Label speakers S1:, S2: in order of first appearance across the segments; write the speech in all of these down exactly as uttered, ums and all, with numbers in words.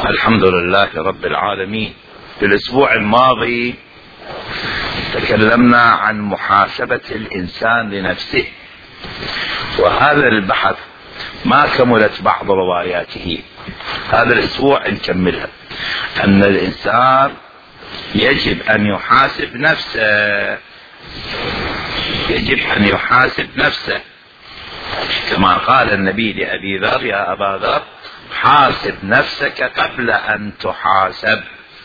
S1: الحمد لله رب العالمين. في الأسبوع الماضي تكلمنا عن محاسبة الإنسان لنفسه، وهذا البحث ما كملت بعض رواياته. هذا الأسبوع نكملها، أن الإنسان يجب أن يحاسب نفسه، يجب أن يحاسب نفسه كما قال النبي لأبي ذر: يا أبا ذر حاسب نفسك قبل أن تحاسب،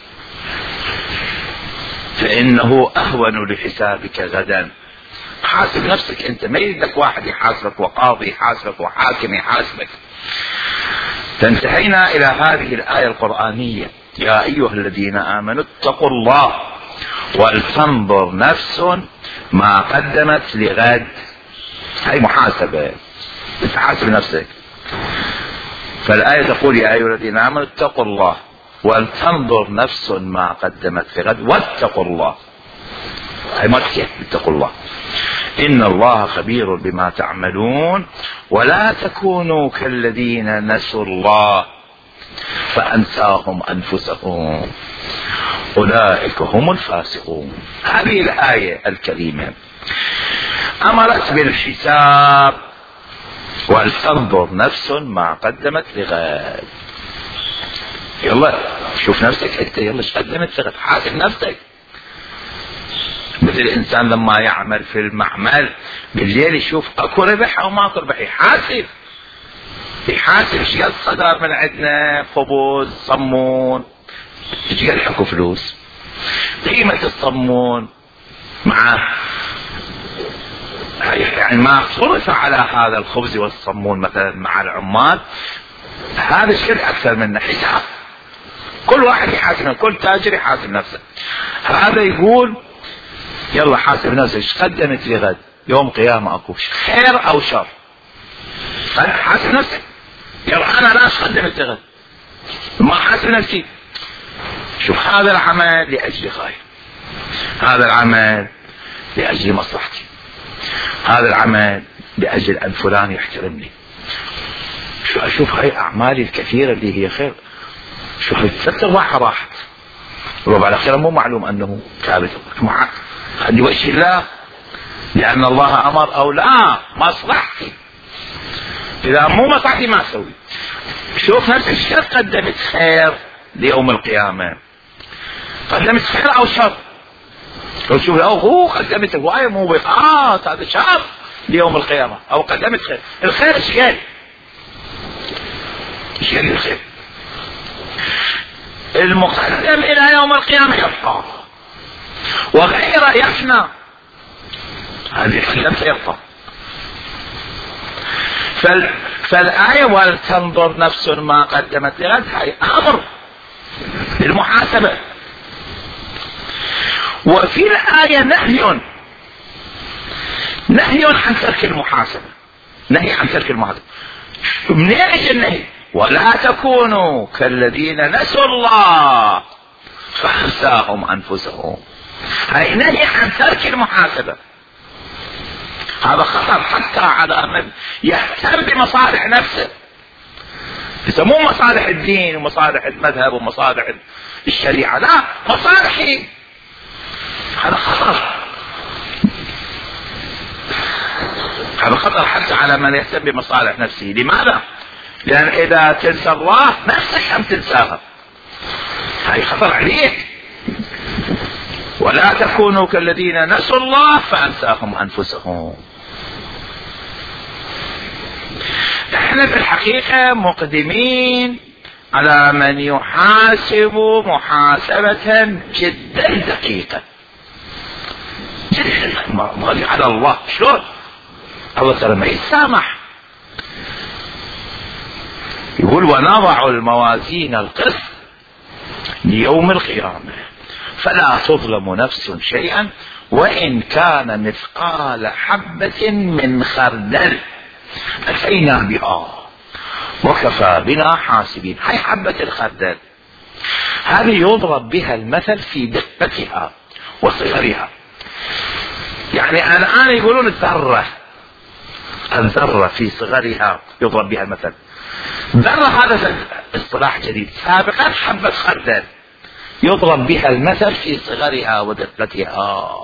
S1: فإنه أهون لحسابك غدا. حاسب نفسك أنت، ما يريدك واحد يحاسبك وقاضي يحاسبك وحاكم يحاسبك. فانتهينا إلى هذه الآية القرآنية: يا أيها الذين آمنوا اتقوا الله ولتنظر نفس ما قدمت لغد. هاي محاسبة، تحاسب نفسك. فالآية تقول: يا أيها الذين آمنوا اتقوا الله ولتنظر نفس ما قدمت لغد واتقوا الله. هاي ما تكفي، اتقوا الله إن الله خبير بما تعملون ولا تكونوا كالذين نسوا الله فأنساهم أنفسهم أولئك هم الفاسقون. هذه الآية الكريمة أمرت بالحساب: ولتنظر نفس ما قدمت لغد. يلا شوف نفسك انت، يلا ايش قدمت لغد، حاسب نفسك. مثل الانسان لما يعمل في المعمل بالليل يشوف اكو ربح او ما اكو ربح، يحاسب يحاسب ايش قد صدر من عندنا خبز صمون، ايش قد حكوا فلوس، قيمة الصمون مع يعني ما صرف على هذا الخبز والصمون مثلا مع العمال، هذا الشيء اكثر منه حساب. كل واحد يحاسب، كل تاجر يحاسب نفسه. هذا يقول يلا حاسب نفسك، ايش قدمت لغد، يوم قيامة اكو خير او شر، حاسب نفسك. يلا انا لا قدمت لغد، ما حاسب نفسي. شوف هذا العمل لاجل خير، هذا العمل لاجل مصلحتي، هذا العمل لأجل أن فلان يحترمني. شو أشوف هاي أعمالي الكثيرة اللي هي خير، شو هاي ثلاث أرباعها راحت، ربع الأخيرة مو معلوم أنه ثابت معك عندي وجه الله، لأن الله أمر أو لا مصلحتي. إذا مو مصلحتي ما أسوي. شوف نفسك شو قدمت خير ليوم القيامة، قدمت خير أو شر. شوف له هو قدمت هواية موبقات، هذا شر ليوم القيامة، أو قدمت خير. الخير ايش قال؟ ايش قال الخير؟ المقدم إلى يوم القيامة يبقى، وغيره يفنى. هذه قدمت يبقى. فال... فالآية ولتنظر نفس ما قدمت لغد هاي أمر المحاسبة. وفي الآية نهي نهي عن ترك المحاسبة، نهي عن ترك المحاسبة. منين ايش النهي؟ ولا تكونوا كالذين نسوا الله فأنساهم أنفسهم. هاي نهي عن ترك المحاسبة. هذا خطر حتى على من يهتم بمصالح نفسه، إذا مو مصالح الدين ومصالح المذهب ومصالح الشريعة، لا مصالحي. هذا خطر، هذا خطر حتى على من يهتم بمصالح نفسه. لماذا؟ لأن إذا تنسى الله نفسك هم تنساها، هاي خطر عليك. ولا تكونوا كالذين نسوا الله فأنساهم أنفسهم. احنا في الحقيقة مقدمين على من يحاسب محاسبة جدا دقيقة جدا. ما على الله شلون؟ الله ترى ما يسامح. يقول: ونضع الموازين القسط ليوم القيامة فلا تظلم نفس شيئا وإن كان مثقال حبة من خردل أتينا بها وكفى بنا حاسبين. هاي حبة الخردل هذه يضرب بها المثل في دقتها وصغرها. يعني الآن يقولون الذرة، الذرة في صغرها يضرب بها المثل. ذرة هذا اصطلاح جديد، سابقا حبة خردل يضرب بها المثل في صغرها ودقتها.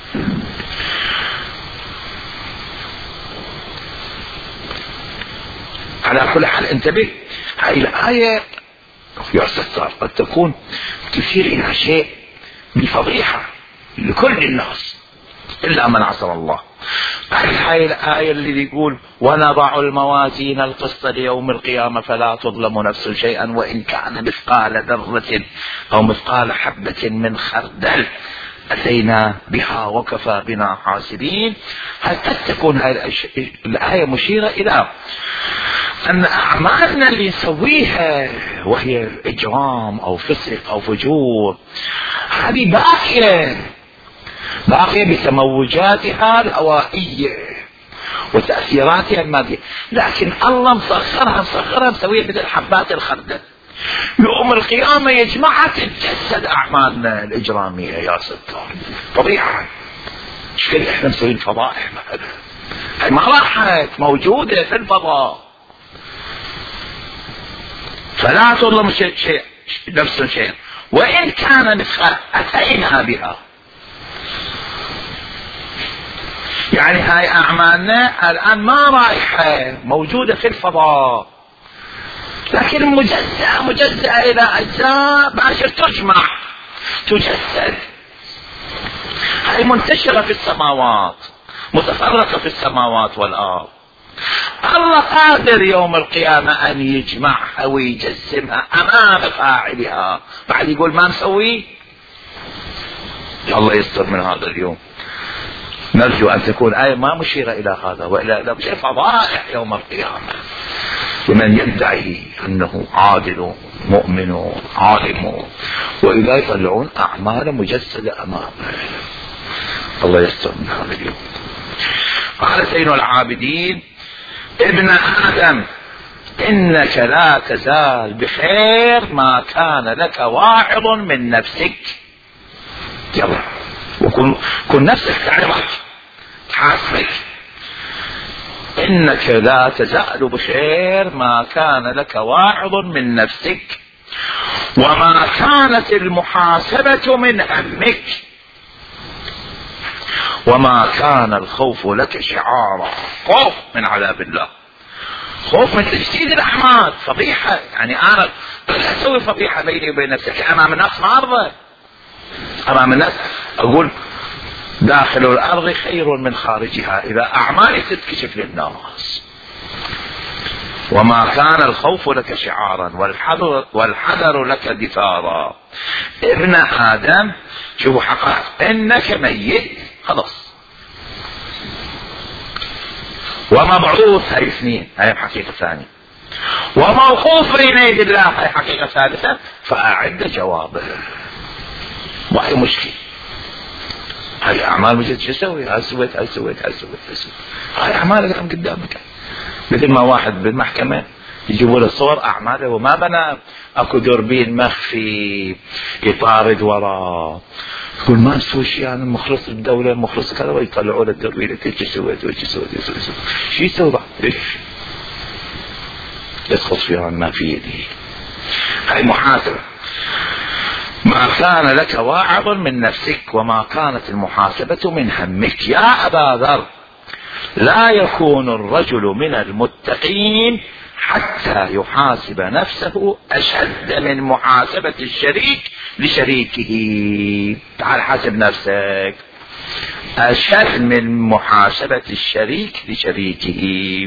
S1: على كل حال انتبه، هاي الآية يا ستار قد تكون تشير إلى شيء بفضيحة لكل الناس إلا من عصم الله. هاي الآية اللي يقول ونضع الموازين القسط ليوم القيامة فلا تظلم نفس شيئا وإن كان مثقال ذرة أو مثقال حبة من خردل أتينا بها وكفى بنا حاسبين. هل قد تكون هاي الآية مشيرة إلى أن أعمالنا اللي نسويها وهي إجرام أو فسق أو فجور هذه باقية باقية بتموجاتها الهوائية وتأثيراتها المادية، لكن الله مسخرها مسخرها مسويها مثل حبات الخردل. يوم القيامة يجمعها تتجسد أعمالنا الإجرامية يا ستار. فضيحة. ايش كده احنا مسوين فضائح مثلا، هاي ما راحت موجودة في الفضاء. فلا تظلم شيء شيء نفس شيء وإن كان مثقال أتينا بها. يعني هاي أعمالنا الآن ما رايحة موجودة في الفضاء، لكن مجزأة مجزأة إلى أجزاء باشر تجمع تجسد. هاي منتشرة في السماوات متفرقة في السماوات والأرض. الله قادر يوم القيامة أن يجمعها ويجسمها أمام فاعلها. بعد يقول ما نسوي. الله يستر من هذا اليوم. نرجو أن تكون آية ما مشيرة إلى هذا وإلى لا مشير فضائح يوم القيامة لمن يدعي أنه عادل مؤمن عالم، وإذا يطلعون أعمال مجسدة أمامه. الله يستر من هذا اليوم. قال زين العابدين ابن آدم إنك لا تزال بخير ما كان لك واعظ من نفسك. يلا وكن كن نفسك تعرفك تحاسبك. إنك لا تزال بخير ما كان لك واعظ من نفسك وما كانت المحاسبة من همك وما كان الخوف لك شعارا. خوف من عذاب الله، خوف من تجسيد الأعمال. فضيحة، يعني أنا أسوي فضيحة بيني وبين نفسك أمام الناس، ما أرضى أمام الناس أقول داخل الأرض خير من خارجها إذا أعمالي تتكشف للناس. وما كان الخوف لك شعارا والحذر, والحذر لك دثارا. ابن آدم شوفوا حقائق، إنك ميت خلاص ومبعوث، هاي اثنين، هاي حقيقة ثانية. وموقوف بين يدي الله، هاي حقيقة ثالثة. فأعد جوابه. ما هي مشكلة. هاي أعمال مجد شو سوي؟ هاي سويت هاي سويت هاي سويت هاي سويت هاي أعمالك عم قدامك. مثل ما واحد بالمحكمة يجيبوا له صور أعماله وما بنى أكو دوربين مخفي يطارد وراه، يقول ما نسوي شيء، أنا مخلص الدولة مخلص كذا، ويطلعوا له الدوربين ايش سويت وايش سويت ايش سويت شو يسوي بعد؟ ليش يسقط فيها ما في يدي. هاي محاسبة. ما كان لك واعظ من نفسك وما كانت المحاسبة من همك. يا أبا ذر لا يكون الرجل من المتقين حتى يحاسب نفسه أشد من محاسبة الشريك لشريكه. تعال حاسب نفسك أشد من محاسبة الشريك لشريكه،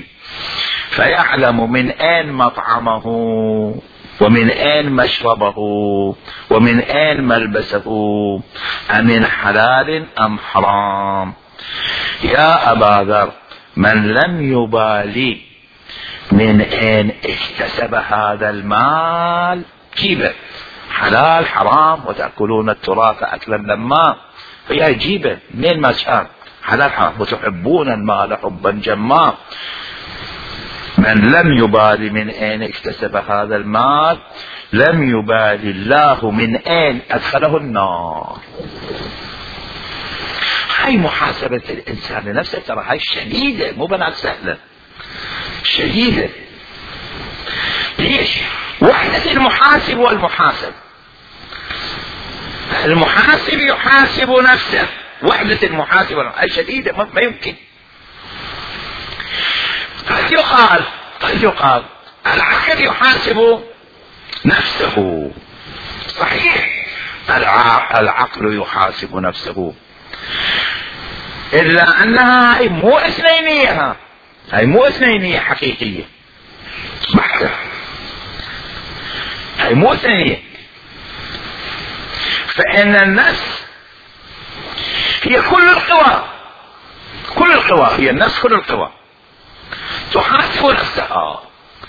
S1: فيعلم من أين مطعمه ومن أين مشربه ومن أين ملبسه، أمن حلال أم حرام. يا أبا ذر من لم يبالي من أين اكتسب هذا المال، كيف حلال حرام وتأكلون التراث أكلا لما، هي جيبه منين ما كان حلال حرام، وتحبون المال حبا جما. من لم يبالي من أين اكتسب هذا المال لم يبالي الله من أين أدخله النار. هاي محاسبة الإنسان لنفسه، ترى هاي شديدة، مو بنات سهلة، شديدة. ليش؟ وحدة المحاسب والمحاسب. المحاسب يحاسب نفسه، وحدة المحاسب والمحاسب شديدة ما يمكن. قد يقال قد يقال العقل يحاسب نفسه، صحيح العقل يحاسب نفسه، إلا أنها هي مو اثنينية، هي مو اثنينية حقيقية بحتة، هي مو اثنينية. فإن النفس هي كل القوى، كل القوى هي النفس، كل القوى تحاسب نفسها،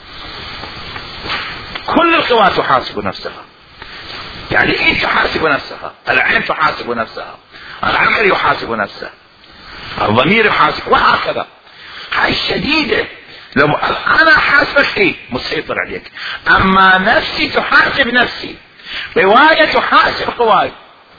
S1: كل القوى تحاسب نفسها. يعني ايه تحاسب نفسها؟ العين تحاسب نفسها، العقل يحاسب نفسه، الضمير يحاسب، وهكذا. هاي الشديدة. لو انا حاسبك ايه مسيطر عليك، اما نفسي تحاسب نفسي، رواية تحاسب قواي.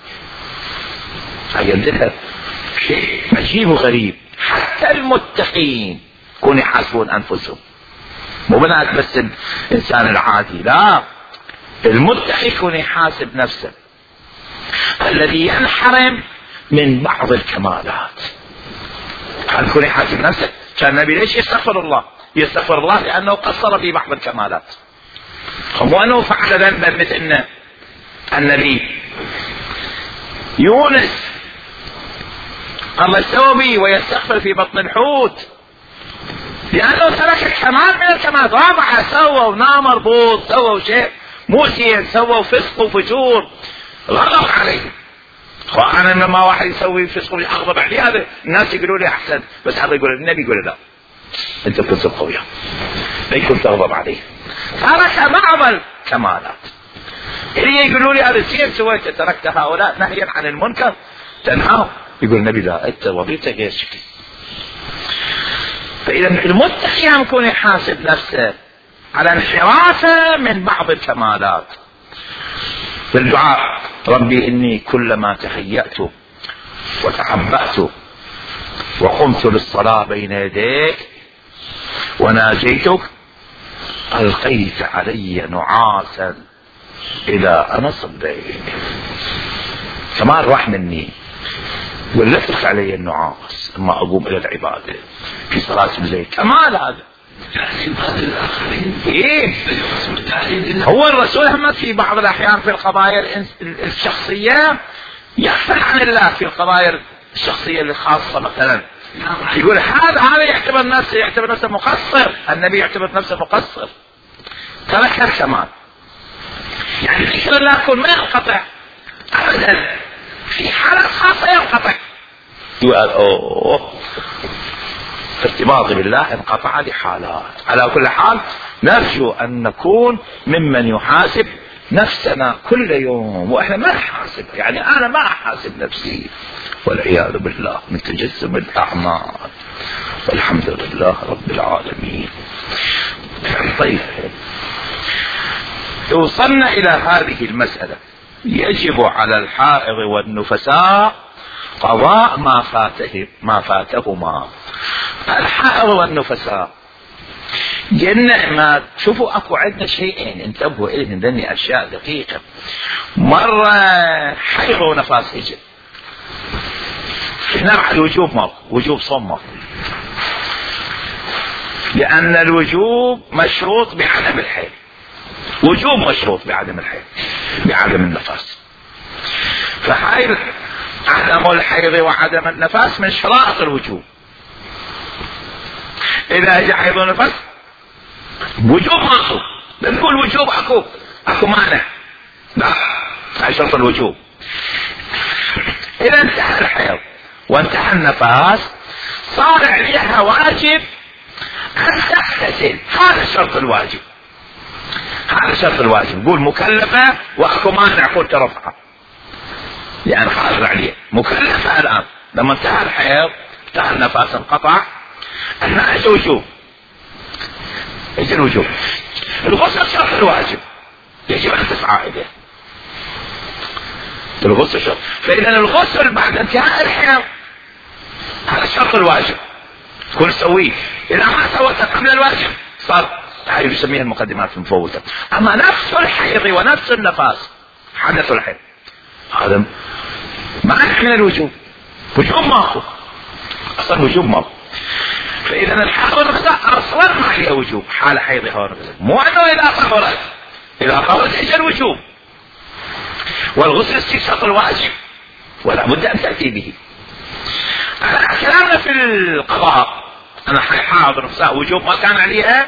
S1: هاي عندنا شيء عجيب وغريب. حتى المتقين كون يحاسبون انفسهم، مو بنات بس الانسان العادي، لا، المتقي يكون يحاسب نفسه. الذي ينحرم من بعض الكمالات هل يكون يحاسب نفسه؟ كان النبي ليش يستغفر الله؟ يستغفر الله لانه قصر في بعض الكمالات، مو انه فعل ذنبا مثل النبي يونس الله يسوي به ويستغفر في بطن الحوت، لانه ترك كمال من الكمالات. رابعه سووا نام مربوط، سووا شيء موسى، سووا فسق وفجور، غضب عليه. وانا لما واحد يسوي فسق ويغضب عليه، هذا الناس يقولوا لي احسن، بس هذا يقول النبي يقول لا، انت كنت قوية لا يكون تغضب عليه. ترك بعض الكمالات. اللي يقولوا لي هذا الشيء سويت، تركت هؤلاء نهيا عن المنكر تنهاهم، يقول النبي لا، انت وظيفتك غير شكل. فاذا المتقي يكون يحاسب نفسه على انحرافه من بعض الكمالات. في الدعاء ربي إني كلما تهيأت وتعبأت وقمت للصلاة بين يديك وناجيتك ألقيت علي نعاسا إذا أنا صليت. كمان راح مني ولتك علي النعاس اما أقوم إلى العبادة في صلاة الليل. كمال هذا. إيه؟ هو الرسول هم في بعض الأحيان في القضايا الشخصية يغفل عن الله، في القضايا الشخصية الخاصة مثلا يقول هذا هذا يعتبر نفسه يعتبر نفسه مقصر، النبي يعتبر نفسه مقصر، ترك الكمال. يعني ذكر الله يكون ما ينقطع أبدا، في حالة خاصة ينقطع. يقول أوه ارتباطي بالله انقطع لحالات. على كل حال نرجو أن نكون ممن يحاسب نفسنا كل يوم، وإحنا ما نحاسب، يعني أنا ما أحاسب نفسي والعياذ بالله من تجسم الأعمال، والحمد لله رب العالمين. طيب وصلنا إلى هذه المسألة، يجب على الحائض والنفساء قضاء ما فاته ما فاتهما. الحائض والنفساء جنة ما تشوفوا اكو عندنا شيئين انتبهوا اليهم، ذني اشياء دقيقة. مرة حيض ونفاس اجل، هنا بعد وجوب ماكو، وجوب صوم ماكو، لان الوجوب مشروط بعدم الحيض، وجوب مشروط بعدم الحيض بعدم النفاس. فحيض عدم الحيض وعدم النفاس من شرائط الوجوب. اذا اجى حيض ونفاس وجوب ماكو، لا نقول وجوب اكو اكو مانع، لا هاي شرط الوجوب. اذا انتهى الحيض وانتهى النفاس صار عليها واجب ان تغتسل، هذا شرط الواجب، هذا شرط الواجب. نقول مكلفة واكو مانع قلت رفعه، لان حاضر عليه مكلفة. الان لما انتهى الحيض انتهى النفاس انقطع، احنا ايش وجوب؟ ايش الوجوب؟ الغسل شرط الواجب يجب ان تسعى اليه، الغسل شرط. فاذا الغسل بعد انتهاء الحيض هذا شرط الواجب تكون تسويه، اذا ما سويته قبل الواجب صار هذه يسميها المقدمات المفوتة. أما نفس الحيض ونفس النفاس حدث الحيض هذا معنى من الوجوب، وجوب ماكو، أصلا وجوب ماكو. فإذا الحيض والنفاس أصلا ما عليها وجوب حال حيضها ونفاسها، مو أنه إذا طهرت إذا طهرت إيش الوجوب، والغسل استيقاظ الواجب ولا بد أن تأتي به. كلامنا في القضاء أنا حاضر نفسها وجوب ما كان عليها،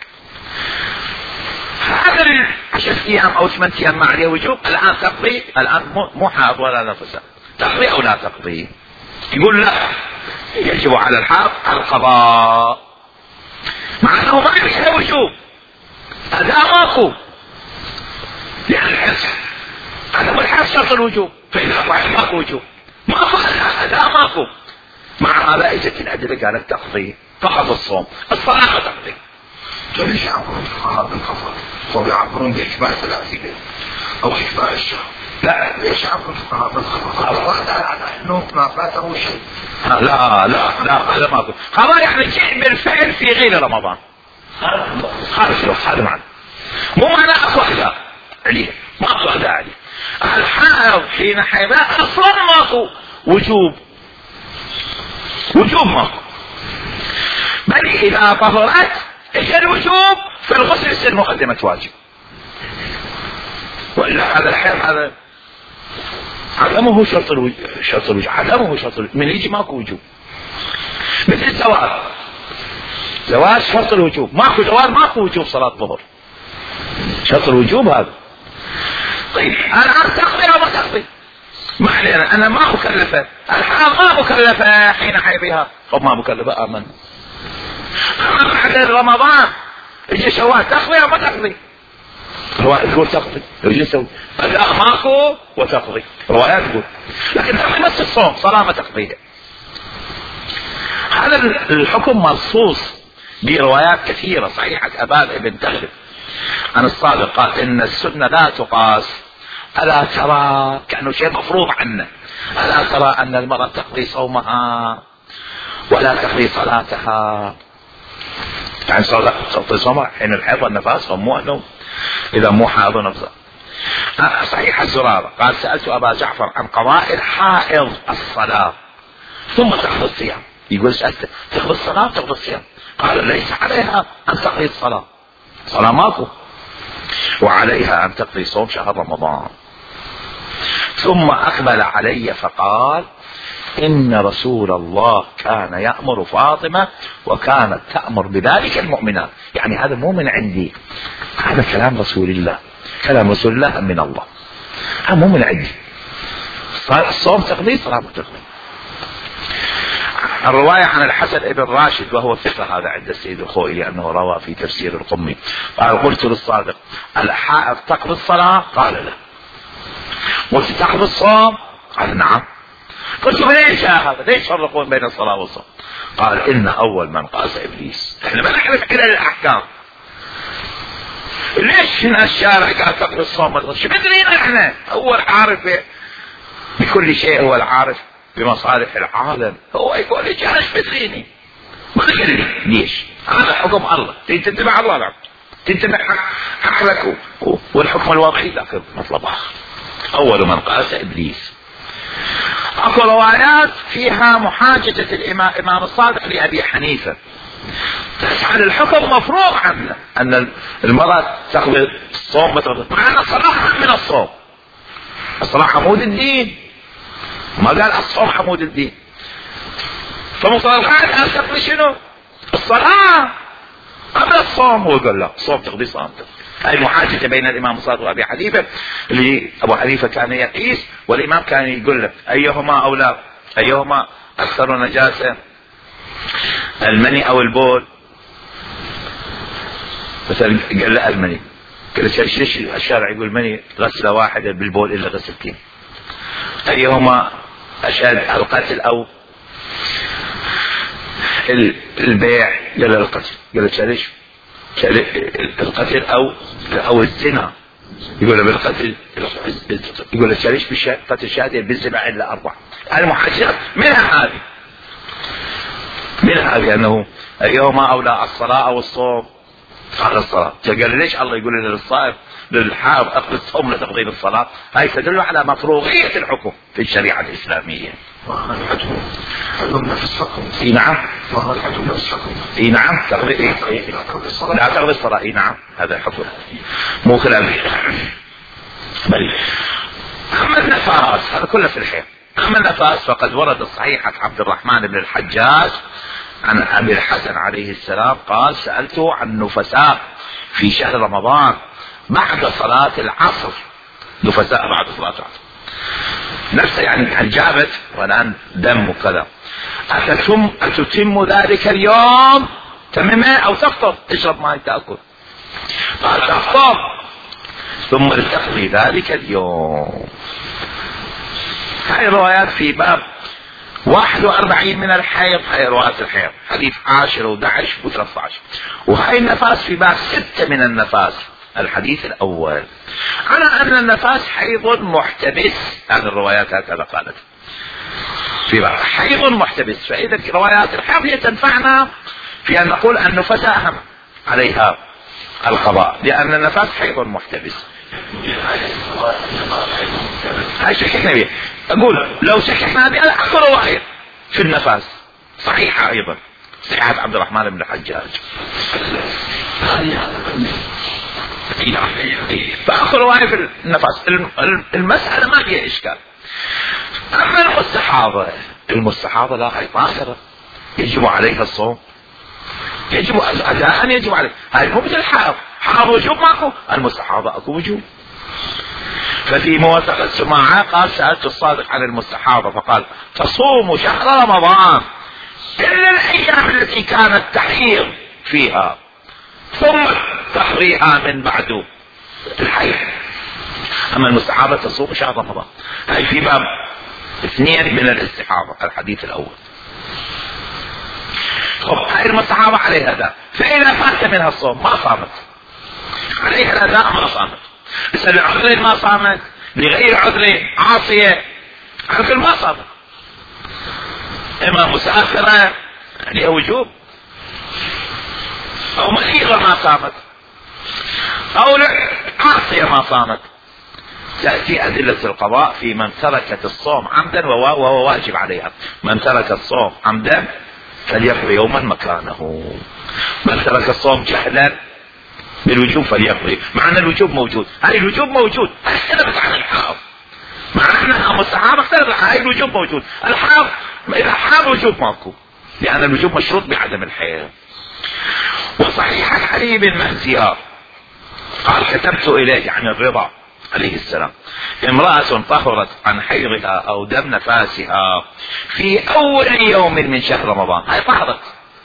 S1: هذا العشر أيام أو ثمان أيام ما عليها وجوب، الآن تقضي، الآن مو حاضر ولا نفسها، تقضي أو لا تقضي؟ يقول لا، يجب على الحاضر القضاء مع أنه ما عليها وجوب، هذا ماكو، لأن الحس هذا بالحس شرط الوجوب، فإذا طلع ماكو وجوب ماكو، هذا ماكو. مع هذا اجت الأدلة قالت تقضي فقط الصوم، الصلاة تقضي. ليش يعبرون هذا الخطأ؟ صوم يعبرون بإشباع ثلاثين أو إشباع الشهر، لا ليش يعبرون هذا الخطأ؟ الله تعالى إنه ما فاته شيء. لا لا لا هذا ماكو، هذا يعني شيء بالفعل في غير رمضان، هذا هذا معنى، مو معنى أكو أداء عليه، ماكو أداء عليه. الحائض حين حيضاء أصلا ماكو وجوب، وجوب ماكو، بل إذا طهرت إيش الوجوب؟ في الغسل يصير مقدمة واجب، وإلا هذا الحيض هذا عدمه شرط الوجوب، شرط الوجوب عدمه شرط الوجوب، من يجي ماكو وجوب. مثل الزواج، زواج شرط الوجوب، ماكو زواج ماكو وجوب صلاة ظهر، شرط الوجوب هذا. طيب الآن تقضي أو ما تقضي؟ ما علينا، أنا ما مكلفة، الحال ما مكلفة حين حيضها، طب ما مكلفة آمن. أما بعد رمضان يجي شوال تقضي أو ما تقضي؟ رواية تقول تقضي، يجي يسوي الأخ ماكو وتقضي، روايات تقول، لكن تقضي بس الصوم، صلاة ما تقضيها. هذا الحكم مرصوص بروايات كثيرة صحيحة. أبان ابن تغلب عن الصادق قال إن السنة لا تقاس، ألا ترى كأنه شيء مفروض عنه، ألا ترى أن المرأة تقضي صومها ولا تقضي صلاتها، يعني تقضي صومها حين الحيض والنفاس، مو أنه إذا مو حاض نفسه. صحيح الزرارة قال سألت أبا جعفر عن قضاء الحائض الصلاة ثم تقضي الصيام، يقول سألت تقضي الصلاة تقضي الصيام، قال ليس عليها أن تقضي الصلاة، صلاة ماكو، وعليها أن تقضي صوم شهر رمضان. ثم أقبل علي فقال إن رسول الله كان يأمر فاطمة وكانت تأمر بذلك المؤمنات، يعني هذا مو من عندي، هذا كلام رسول الله، كلام رسول الله من الله، هذا مو من عندي. الصوم تقضي، صلاة تقضي. الرواية عن الحسن ابن راشد وهو ثقة هذا عند السيد الخوئي أنه روى في تفسير القمي قال قلت للصادق الحائض تقضي الصلاة؟ قال لا. قلت تقضي الصوم؟ قال نعم. قلت ليش هذا؟ ليش يفرقون بين الصلاة والصوم؟ قال إن أول من قاس إبليس. احنا ما نعرف كل الأحكام، ليش هنا الشارع قال تقضي الصوم؟ شو بدرينا احنا؟ أول عارف بكل شيء، هو العارف بمصالح العالم، هو يقول لي انا ايش بدريني؟ ما تقول ليش؟ هذا حكم الله، تتبع الله، لا تتبع عقلك والحكم الوضعي لكن مطلب اخر. اول من قاس ابليس. اكو روايات فيها محاججة الامام امام الصادق لابي حنيفة، تسعى الحكم مفروض عنه ان المرأة تقضي الصوم وتقضي، مع ان الصلاة من الصوم، الصلاة عمود الدين، ما قال الصوم عمود الدين. فمصطلحات أن تقضي شنو؟ الصلاة قبل الصوم، هو قال لا الصوم تقضي صوم تقضي. هاي محاججة بين الإمام الصادق وأبي حنيفة، اللي أبو حنيفة كان يقيس والإمام كان يقول لك أيهما أولى، أيهما أكثر نجاسة، المني أو البول. مثلا قال لا المني، قال ليش الشارع يقول المني غسلة واحدة بالبول إلا غسلتين؟ أيهما أشد القتل أو البيع؟ قال القتل. قال ليش القتل أو أو الزنا؟ يقول بالقتل، يقول ليش بالقتل شهادة بالزنا إلا أربع. المحاجرة منها هذه، منها هذه أنه أيهما أولى الصلاة أو الصوم؟ قال الصلاة. قال ليش الله يقول للصائم للحائض اقضي الصوم لا تقضي الصلاة؟ هاي تدل على مفروغية الحكم في الشريعة الإسلامية. اي نعم. اي نعم تقضي إيه؟ لا تقضي الصلاة. اي نعم هذا الحكم مو كلامي. بل اما النفاس هذا كله في الحيض. اما النفاس فقد ورد صحيحة عبد الرحمن بن الحجاج عن ابي الحسن عليه السلام قال سألته عن نفساء في شهر رمضان بعد صلاة العصر. نفساء بعد صلاة العصر نفسه يعني جابت والآن دم وكذا. أتتم أتتم ذلك اليوم تممه أو تفطر؟ تشرب ماء تأكل. قال تفطر ثم تقضي ذلك اليوم. هاي روايات في باب واحد وأربعين من الحيض. هاي روايات الحيض حديث عاشر ودعش وثلاثة عشر. وهاي النفاس في باب ستة من النفاس الحديث الأول على أن النفاس حيض محتبس. هذه الروايات هكذا قالت في باب حيض محتبس. فإذا روايات الحيض هي تنفعنا في أن نقول أن النفاس أهم عليها القضاء لأن النفاس حيض محتبس. هاي شكحنا بيه. أقول لو شكحنا بيه أكثر رواية في النفاس صحيحة أيضا صحيحة عبد الرحمن بن الحجاج. فأخذ رواية في النفاس. المسألة ما فيها إشكال. أما المستحاضة المستحاضة لا هي طاهرة يجب عليها الصوم. يجب أداء يجب عليها. هاي مو مثل الحائض. حائض وجوب ماكو. المستحاضة أكو وجوب. ففي موافقة سماعة قال سألت الصادق عن المستحاضة فقال تصوم شهر رمضان إلا الأيام التي كانت تحيض فيها ثم تحريها من بعد الحيض. أما المستحاضة تصوم شهر رمضان. هاي في باب اثنين من الاستحاضة الحديث الأول. هاي المستحاضة عليها أداء فإذا فات منها الصوم ما صامت عليها الأداء ما صامت. بس لعذر ما صامت لغير عذر عاصية عذر ما صامت. إما مسافرة عليها وجوب أو مريضة ما صامت أو عاصية ما صامت. تأتي أدلة القضاء في من تركت الصوم عمدا وهو واجب عليها. من ترك الصوم عمدا فليقضي يوما مكانه. من ترك الصوم جهلا بالوجوب فليقضي. مع أن الوجوب موجود. هاي الوجوب موجود اختلفت عن الحائض. مع أنها مستحاضة اختلفت. هاي الوجوب موجود. الحائض إذا حاب وجوب ماكو لأن الوجوب مشروط بعدم الحيض. وصحيح عن علي بن مهزيار قال كتبت إليه عن الرضا عليه السلام امرأة طهرت عن حيضها أو دم نفاسها في أول يوم من شهر رمضان. هاي طهرت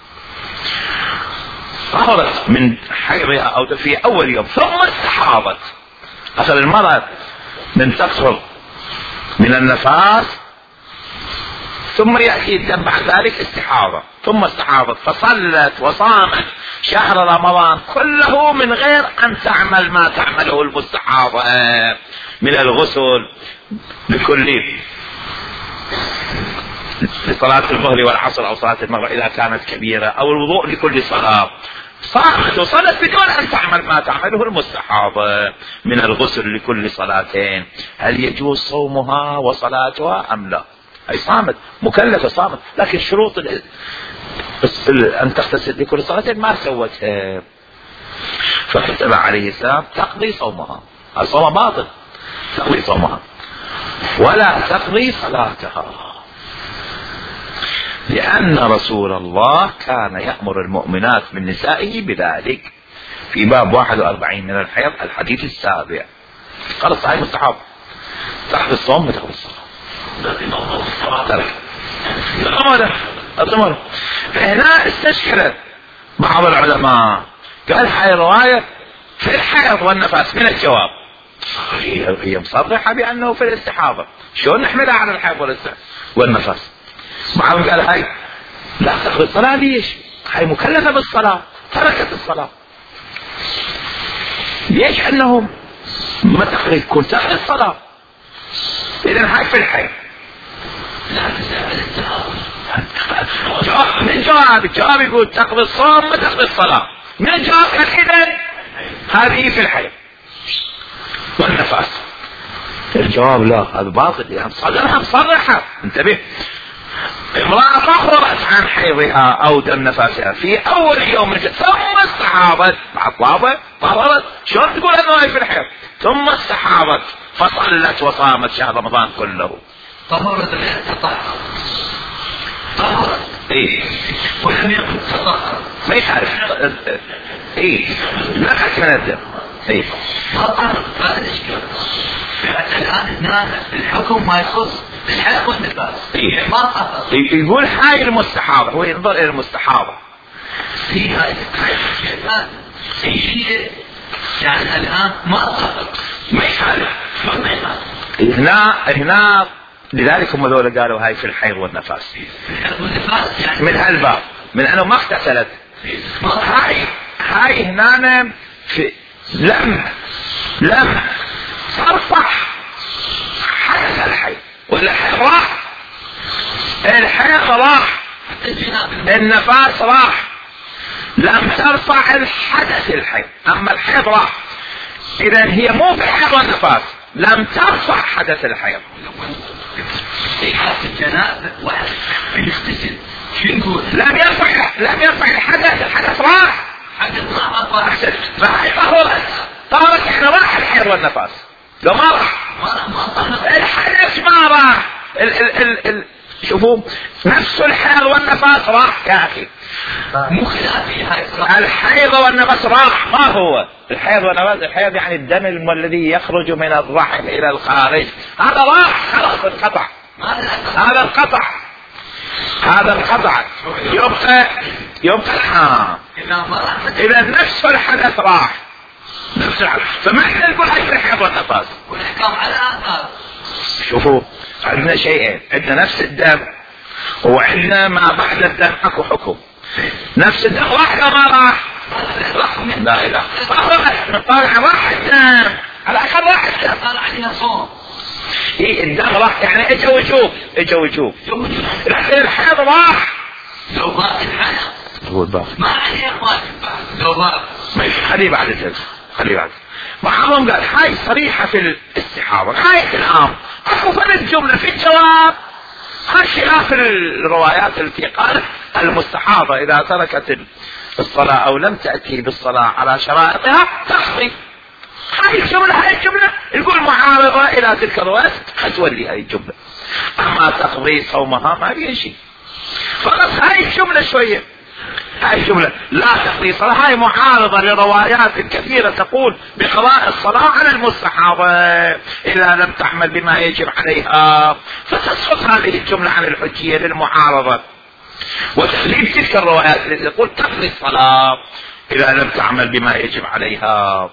S1: طهرت من حيضها أو في أول يوم ثم استحاضت. أصل المرأة من تطهر من النفاس ثم يأتي الدم بعد ذلك استحاضة ثم استحاضت فصلت وصامت شهر رمضان كله من غير أن تعمل ما تعمله المستحاضة من الغسل لكل لصلاة الظهر والعصر أو صلاة المغرب إذا كانت كبيرة أو الوضوء لكل صلاة. صامت وصلت بدون أن تعمل ما تعمله المستحاضة من الغسل لكل صلاتين. هل يجوز صومها وصلاتها أم لا؟ أي صامت مكلفة صامت لكن شروط أن تغتسل لكل صلاة ما سوتها. فكتب عليه السلام تقضي صومها. الصوم باطل تقضي صومها ولا تقضي صلاتها لأن رسول الله كان يأمر المؤمنات من نسائه بذلك في باب واحد وأربعين من الحيض الحديث السابع. قال صحيح مستحب تقضي الصوم وتقضي الصلاة. الأمر فهنا استشكلت بعض العلماء قال هاي رواية في الحيض والنفاس من الجواب. هي مصرحة بأنه في الاستحاضة شلون نحملها على الحيض والنفاس. بعضهم قال هاي لا تقضي الصلاة ليش؟ هاي مكلفة بالصلاة تركت الصلاة ليش؟ أنهم ما تقضي كل تقضي الصلاة. إذن هاي في الحيض من جواب الجواب يقول تقضي الصوم ما تقضي الصلاة من الجواب قال إذن هذه في الحيض والنفاس. الجواب لا، هذا باطل، يعني صدرها مصرحة. انتبه، امرأة تخرجت عن حيضها أو دم نفاسها في أول يوم ثم استحاضت، بعد طهرت، شلون تقول أنه هي في الحيض؟ ثم استحاضت فصلت وصامت شهر رمضان كله.
S2: طهرت غير تطهر، طهرت
S1: ايه
S2: ولم يكن تطهر،
S1: ما يعرف ايه نفس من الدم. ايه
S2: ما طهرت، ما الاشكال. الآن هنا الحكم ما يخص الحيض والنفاس.
S1: إيه؟
S2: ما طهر.
S1: يقول هاي المستحاضة، هو ينظر إلى المستحاضة
S2: في هاي الآن هي يعني الآن ما طهر،
S1: ما يعرف. هنا هنا لذلك هم ذولا قالوا هاي في الحيض والنفاس
S2: يعني
S1: من هالباب، من أنه ما اغتسلت. هاي هاي هنا في لم لم ترفع حدث الحيض ولا الحيض راح، الحيض راح، النفاس راح، لم ترفع الحدث الحيض، أما الحيض راح. إذن هي مو في الحيض والنفاس، لم ترفع حدث الحيض.
S2: في حالة الجنازة واحد يغتسل شو نقول؟
S1: لم يرفع لم يرفع الحدث، الحدث راح،
S2: حدث ما راح،
S1: فهي طهرت، طهرت احنا راح الحيض والنفاس. لو ما راح الحدث ما راح، ال ال ال ال شوفوا نفس الحيض والنفاس راح يا اخي،
S2: مو خلافي هاي.
S1: الحيض والنفاس راح. ما هو الحيض والنفاس؟ الحيض يعني الدم الذي يخرج من الرحم الى الخارج، هذا راح خلاص انقطع، هذا انقطع، هذا انقطع، يبقى يبقى الحرام. اذا نفس الحدث راح، نفس الحدث، فما احنا نقول هاي الحيض والنفاس.
S2: والاحكام على اثار.
S1: شوفوا عندنا شيئين، عندنا نفس الدم وعندنا ما بعد الدم اكو حكم. نفس الدم راح ولا ما راح؟ لا لا طالع راح الدم، على الاقل راح الدم،
S2: طالع عليها صوم.
S1: ايه الدم راح يعني اجا وجوب، اجا وجوب. الحيض راح،
S2: لو ضاق الحيض
S1: هو الباقي
S2: ما عليه واجب، لو ضاق
S1: خليه بعد الجلسة، خليه بعد. بعضهم قال هاي صريحة في الاستحاضة، هاي في الامر اكو فرق جملة في الجواب. هاي خلاف الروايات التي قالت المستحاضة اذا تركت الصلاة او لم تأتي بالصلاة على شرائطها تقضي. هاي الجملة هاي الجملة يقول معارضة الى تلك الروايات، تولي هاي الجملة، اما تقضي صومها ما في شيء. فقط هاي الجملة شوية، هاي الجملة لا تقضي صلاة، هاي معارضة لروايات كثيرة تقول بقضاء الصلاة على المستحاضة إذا لم تعمل بما يجب عليها، فتسقط هذه الجملة عن الحجية للمعارضة وتغليب تلك الروايات التي تقول تقضي الصلاة إذا لم تعمل بما يجب عليها.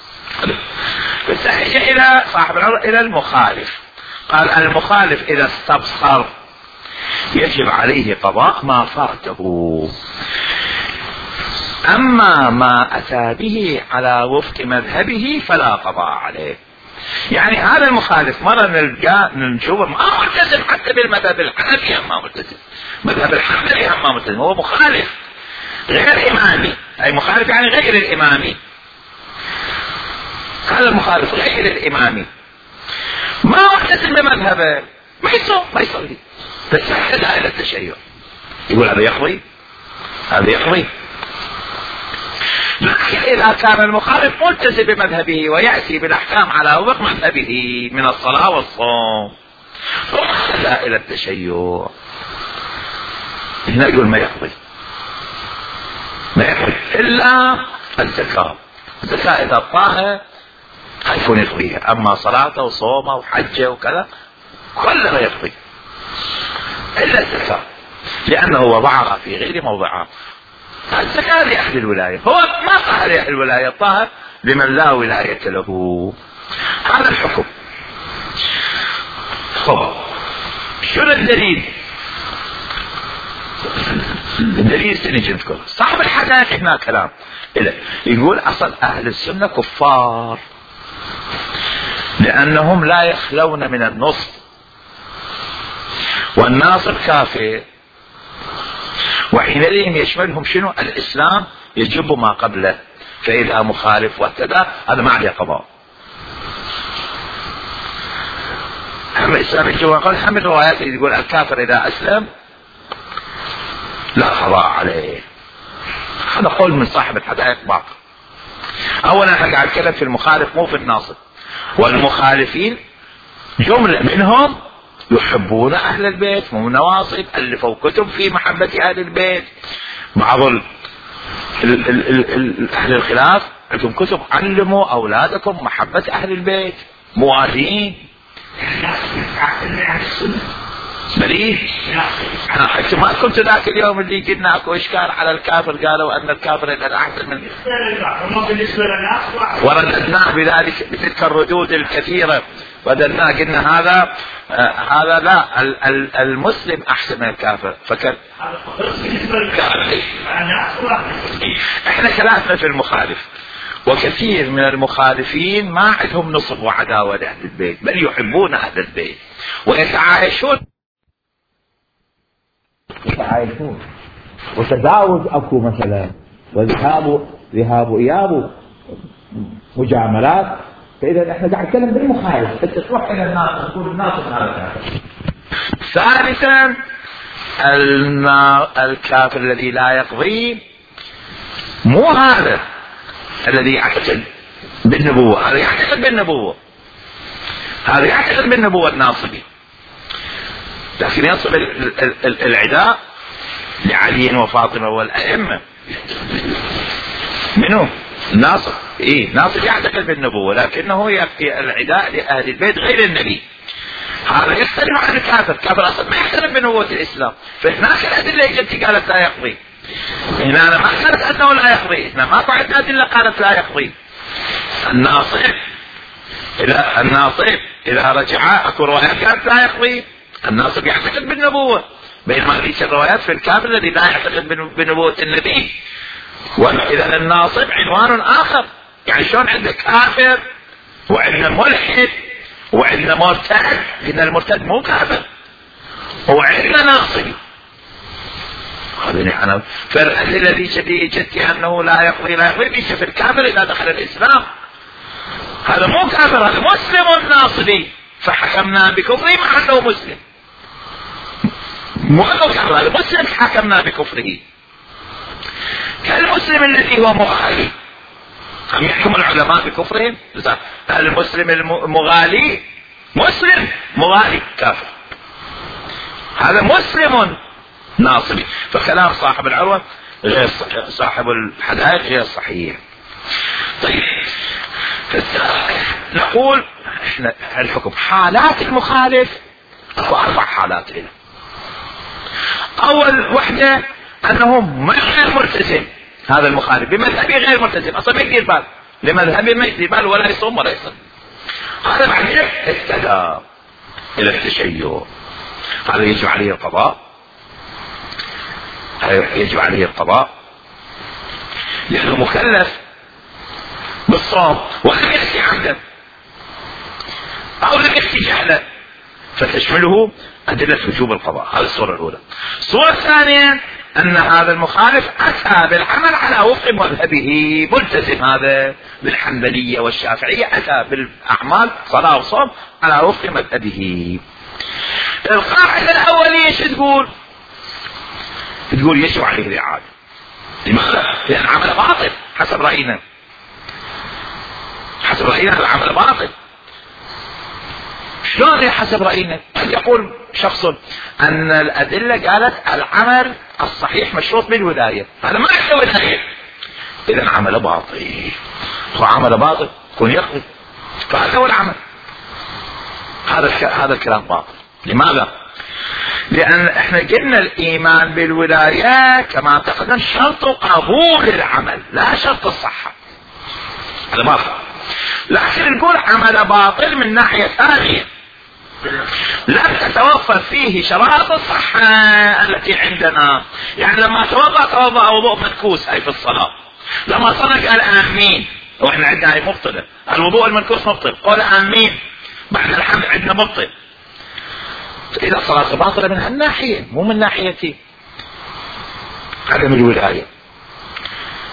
S1: بس اجى إلى صاحب العذر إلى المخالف، قال المخالف إذا استبصر يجب عليه قضاء ما فاته، أما ما أتى به على وفق مذهبه فلا قضاء عليه. يعني هذا المخالف مرة نلقى نشوفه ما ملتزم حتى بالمذهب الحنفي، ما ملتزم مذهب الحنفي ما ملتزم، هو مخالف غير إمامي، أي مخالف يعني غير الإمامي، هذا المخالف غير الإمامي ما ملتزم بمذهبه، ما يصوم ما يصلي، بس احتدى الى التشيع، يقول هذا يقضي هذا يقضي. لكن اذا كان المخالف ملتزم بمذهبه وياتي بالاحكام على وفق مذهبه من الصلاه والصوم ثم احتدى الى التشيع، هنا يقول ما يقضي ما يقضي الا الزكاه. الزكاه اذا طاها حيكون يقضيها، اما صلاته وصومه وحجه وكذا كلها يقضي إلا الزكاة، لأنه وضعها في غير موضعها. الزكاة لأهل الولاية، هو ما طهر لأهل الولاية، طهر لمن لا ولاية له. هذا الحكم. طبعا شنو الدليل؟ الدليل سنجي نذكر صاحب الحدث هنا كلام يقول أصل أهل السنة كفار لأنهم لا يخلون من النصب، والناصب كافر، وحينئذ يشملهم شنو؟ الإسلام يجب ما قبله، فإذا مخالف واهتدى هذا ما عليه قضاء. أما الإسلام يجب قال هم الروايات اللي يقول الكافر إذا أسلم لا قضاء عليه. هذا قول من صاحب الحدائق باقي. أولا احنا قاعد نتكلم في المخالف مو في الناصب، والمخالفين جملة منهم يحبون أهل البيت، مو نواصب، ألفوا كتب في محبة أهل البيت. بعض ال ال ال ال أهل الخلاف عندهم كتب علموا أولادكم محبة أهل البيت، موالين بليه. حتى ما كنت ذاك اليوم اللي قلنا اكو اشكال على الكافر، قالوا ان الكافر اذا احسن من ورددناه بذلك بتلك الردود الكثيره، رددناه قلنا هذا آه هذا لا ال ال المسلم احسن من الكافر. فكر احنا خلافنا في المخالف، وكثير من المخالفين ما عندهم نصب وعداوه لاهل البيت، بل يحبون اهل البيت ويتعايشون
S3: يتعايشون وتزاوج اكو مثلا، وذهاب ذهاب اياب مجاملات. فاذا احنا قاعد نتكلم بالمخالف، انت تروح الى الناس تقول الناس هذا.
S1: ثالثا الكافر الذي لا يقضي مو هذا الذي يعتقد بالنبوة، هذا يعتقد بالنبوة، هذا يعتقد بالنبوة الناصبي، لكن ينصب العداء لعلي وفاطمة والأئمة. منو؟ ناصب. ايه ناصب يعتقد بالنبوة لكنه يكفي العداء لأهل البيت غير النبي. هذا يختلف عن الكافر، الكافر أصلا ما يختلف بنبوة الإسلام، فهناك الأدلة التي قالت لا يقضي، هنا أنا ما قالت أنه لا يقضي، هنا ما قعدت أدلة قالت لا يقضي. الناصب إذا الناصب إذا رجع أكو روايات قالت لا يقضي، الناصب يعتقد بالنبوة، بينما ليس الروايات في الكافر الذي لا يعتقد بنبوة النبي. وإذا الناصب عنوان آخر، يعني شلون عندك كافر وعندنا ملحد وعندنا مرتد، إن المرتد مو كافر، وعندنا ناصبي. أنا فالأدلة الذي شديد جدي أنه لا يقضي لا يقضي ليس في الكافر إذا دخل الإسلام، هذا مو كافر، هذا مسلم ناصبي فحكمنا بكفره مع أنه مسلم، مو أنه كافر، هذا مسلم حكمنا بكفره. كالمسلم الذي هو مغالي، هم يحكم العلماء بكفرهم. المسلم المغالي مسلم مغالي كافر، هذا مسلم ناصبي. فكلام صاحب العروة غير صاحب الحدائق غير صحيح. طيب نقول احنا الحكم حالات المخالف، اكو اربع حالات هنا. اول وحده انه غير ملتزم، هذا المخالف بمذهبه غير ملتزم، اصلا ما يدير بال لمذهبه، ما يدير بال ولا يصوم ولا يصلي، هذا بعدين اهتدى الى التشيع، هذا يجب عليه القضاء، يجب عليه القضاء لأنه مكلف بالصوم ولم يأتي عمدا أو لم يأتي جهلا، فتشمله أدلة وجوب القضاء. هذه الصورة الأولى. الصورة الثانية أن هذا المخالف أتى بالعمل على وفق مذهبه، ملتزم هذا بالحنبلية والشافعية، أتى بالأعمال صلاة وصوم على وفق مذهبه. القاعدة الأولية شو تقول؟ تقول يجب عليه الإعادة. لماذا؟ لأن عمل باطل حسب رأينا، حسب رأينا العمل باطل. شلون حسب رأينا؟ يقول شخص أن الأدلة قالت العمل الصحيح مشروط بالولاية، هذا ما يحتوي ولاية، إذا عمل باطل، هو عمل باطل يكون يقضي، فهذا هو العمل. هذا هذا الكلام باطل. لماذا؟ لأن احنا قلنا الإيمان بالولاية كما تقدم شرط قبول العمل لا شرط الصحة، هذا باطل. لكن نقول عمل باطل من ناحية ثانية، لم تتوفر فيه شرائط الصحة التي عندنا. يعني لما توضأ توضأ وضوء منكوس أي في الصلاة، لما صلى قال آمين، وإحنا عندنا هي مبطلة، الوضوء المنكوس مبطل، قال آمين بعد الحمد عندنا مبطل. إذا الصلاة باطلة من هالناحية، مو من ناحية عدم الولاية.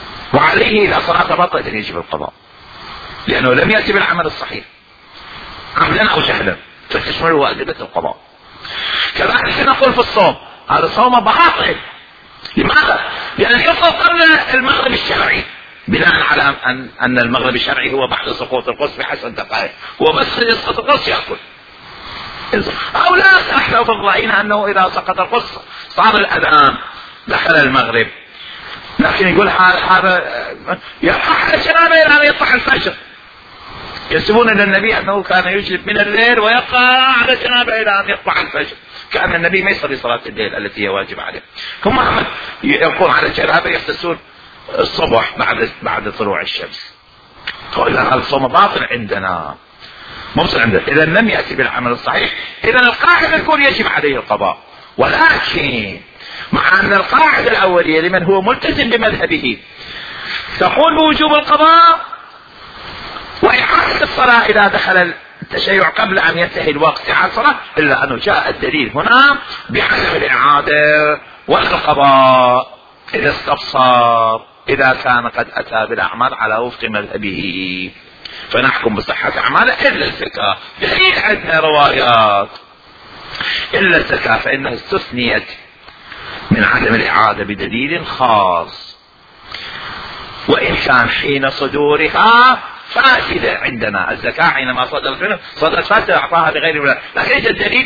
S1: وعليه إذا صلاة بطلت أن يجب القضاء، لأنه لم يأتي بالعمل الصحيح عمدا أو جهلا، فتشمله أدلة القضاء. كذلك نقول في الصوم، هذا الصوم باطل. لماذا؟ لأن يفضل قبل المغرب الشرعي، بناء على أن, أن المغرب الشرعي هو بعد سقوط القرص بحسب دقائق، هو بس يسقط القرص يأكل. أو لا، احنا رأينا أنه إذا سقط القرص صار الأذان دخل المغرب، لكن يقول هذا يطلع على جنابه إلى أن يطلع الفجر. ينسبون إلى النبي أنه كان يجلب من الليل ويقع على جنابه إلى أن يطلع الفجر، كان النبي ما يصلي صلاة الليل التي هي واجب عليه. هم يقوم على جنابه يغتسلون الصبح بعد بعد طلوع الشمس. فإذا هذا الصوم باطل عندنا، مبطل عندنا إذا لم يأتي بالعمل الصحيح. إذا القاعدة تكون يجب عليه القضاء، ولكن مع أن القاعدة الأولية لمن هو ملتزم بمذهبه تقول بوجوب القضاء وإعادة الصلاة إذا دخل التشيع قبل أن ينتهي الوقت على الصلاة، إلا أنه جاء الدليل هنا بعدم الإعادة والقضاء إذا استبصر، إذا كان قد أتى بالأعمال على وفق مذهبه، فنحكم بصحة أعماله إلا الزكاة. دليل عندنا روايات إلا الزكاة فإنها استثنيت من عدم الإعادة بدليل خاص، وإن كان حين صدورها فاسدة. عندنا الزكاة حينما صدرت منه صدرت فاسدة أعطاها لغير الولاء، لكن إذا الدليل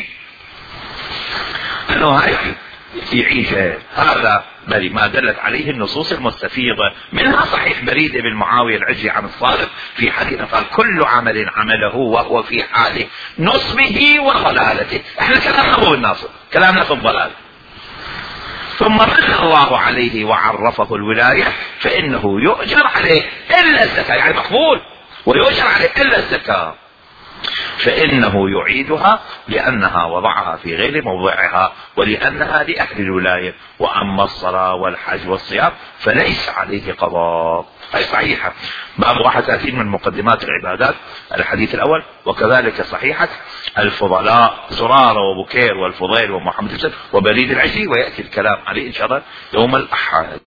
S1: أنه يعيش هذا بل ما دلت عليه النصوص المستفيضة، منها صحيح بريد بن معاوية العجلي عن الصادق في حديث قال كل عمل عمله وهو في حال نصبه وضلالته. احنا كلامنا مو بالناصب، كلامنا في الضلال. ثم من الله عليه وعرفه الولاية فإنه يؤجر عليه إلا الزكاة، يعني مقبول ويؤجر عليه إلا الزكاة، فإنه يعيدها لأنها وضعها في غير موضعها ولأنها لأهل الولاية. وأما الصلاة والحج والصيام فليس عليه قضاء. هي صحيحة باب واحد وثلاثين من مقدمات العبادات الحديث الأول، وكذلك صحيحة الفضلاء زرارة وبكير والفضيل ومحمد وبريد العشي، ويأتي الكلام عليه إن شاء الله يوم الأحد.